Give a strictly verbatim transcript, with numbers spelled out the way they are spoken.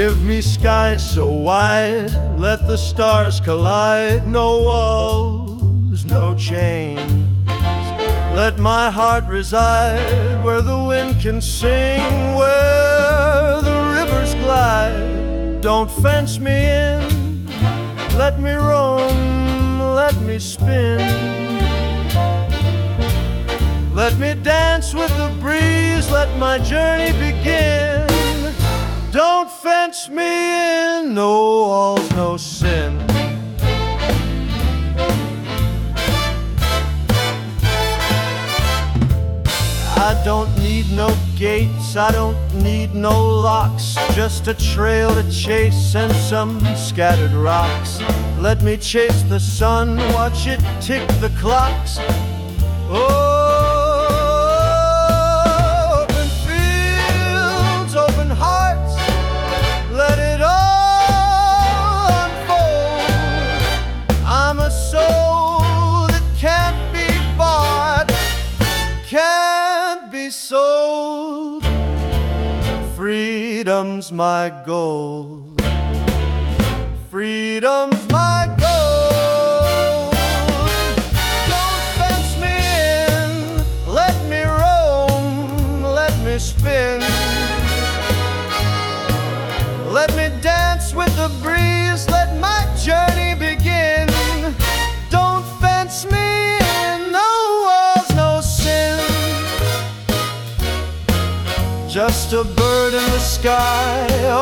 Give me skies so wide, let the stars collide. No walls, no chains. Let my heart reside where the wind can sing, where the rivers glide. Don't fence me in, let me roam, let me spin. Let me dance with the breeze, let my journey begin. Don't fence me in, no walls, no sin. I don't need no gates, I don't need no locks, just a trail to chase and some scattered rocks. Let me chase the sun, watch it tick the clocks. Oh, sold. Freedom's my goal. Freedom's my goal. Don't fence me in, let me roam, let me spin. Let me dance with the breeze, let my journey begin. Don't fence me in, no walls, no sin. Just a bird in the sky